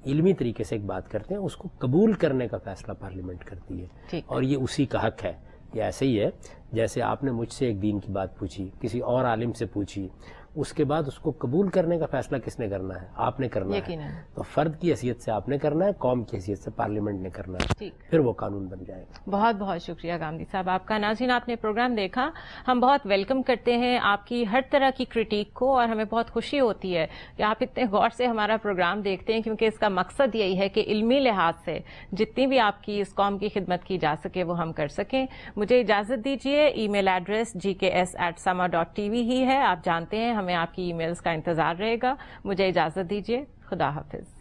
علمی طریقے سے ایک بات کرتے ہیں اس کو قبول کرنے کا فیصلہ پارلیمنٹ کرتی ہے، اور یہ اسی کا حق ہے. یہ ایسے ہی ہے جیسے آپ نے مجھ سے ایک دین کی بات پوچھی، کسی اور عالم سے پوچھی، اس کے بعد اس کو قبول کرنے کا فیصلہ کس نے کرنا ہے؟ آپ نے کرنا ہے. تو فرد کی حیثیت سے آپ نے کرنا ہے، قوم کی حیثیت سے پارلیمنٹ نے کرنا ہے، پھر وہ قانون بن جائے گا. بہت بہت شکریہ گامدی صاحب آپ کا. ناظرین آپ نے پروگرام دیکھا، ہم بہت ویلکم کرتے ہیں آپ کی ہر طرح کی کرٹیک کو، اور ہمیں بہت خوشی ہوتی ہے کہ آپ اتنے غور سے ہمارا پروگرام دیکھتے ہیں، کیونکہ اس کا مقصد یہی ہے کہ علمی لحاظ سے جتنی بھی آپ کی اس قوم کی خدمت کی جا سکے وہ ہم کر سکیں. مجھے اجازت دیجیے. ای میل ایڈریس gks@sama.tv ہی ہے، آپ جانتے ہیں. ہمیں آپ کی ای میلز کا انتظار رہے گا. مجھے اجازت دیجیے. خدا حافظ.